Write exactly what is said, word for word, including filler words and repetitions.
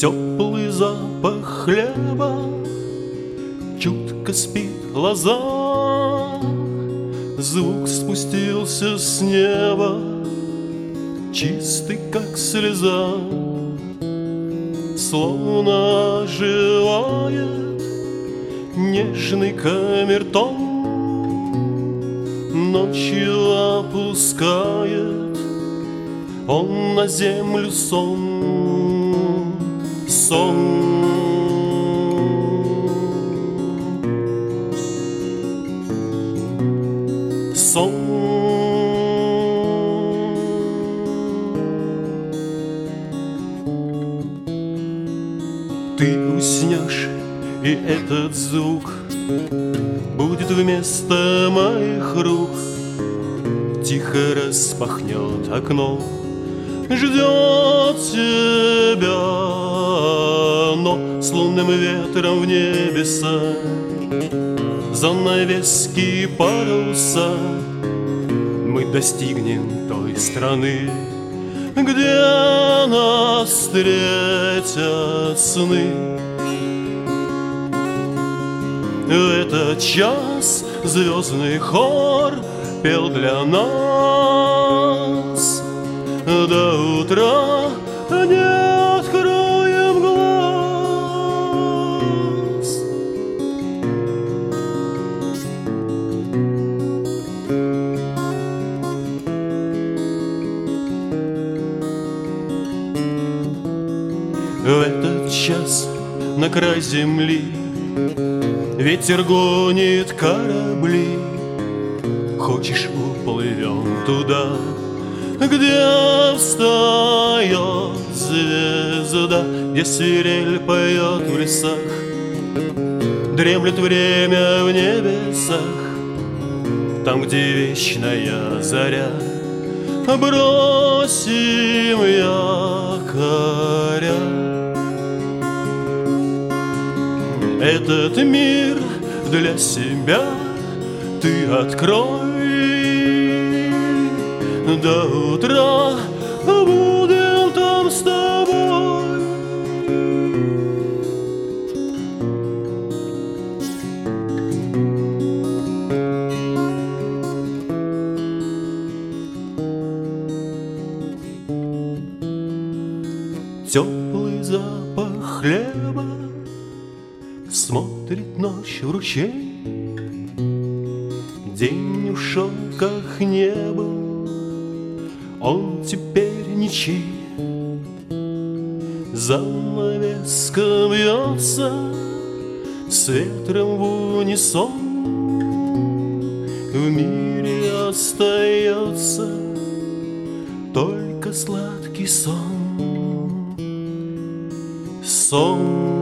Теплый запах хлеба чутко спит глаза. Звук спустился с неба, чистый, как слеза, словно оживает нежный камертон. Ночью опускает он на землю сон, сон. Сон. Ты уснешь, и этот звук будет вместо моих рук. Тихо распахнет окно, ждет тебя, но с лунным ветром в небеса занавески паруса мы достигнем той страны, где нас встретят сны. В этот час звездный хор пел для нас. До утра не откроем глаз. В этот час на край земли ветер гонит корабли. Хочешь, уплывем туда, где встает звезда, где свирель поет в лесах, дремлет время в небесах, там, где вечная заря. Бросим якоря. Этот мир для себя ты открой. До утра будем там с тобой. Теплый запах хлеба смотрит ночь в ручей. День ушел, как небо, он теперь ничей. Занавеска бьется с ветром в унисон. В мире остается только сладкий сон, сон.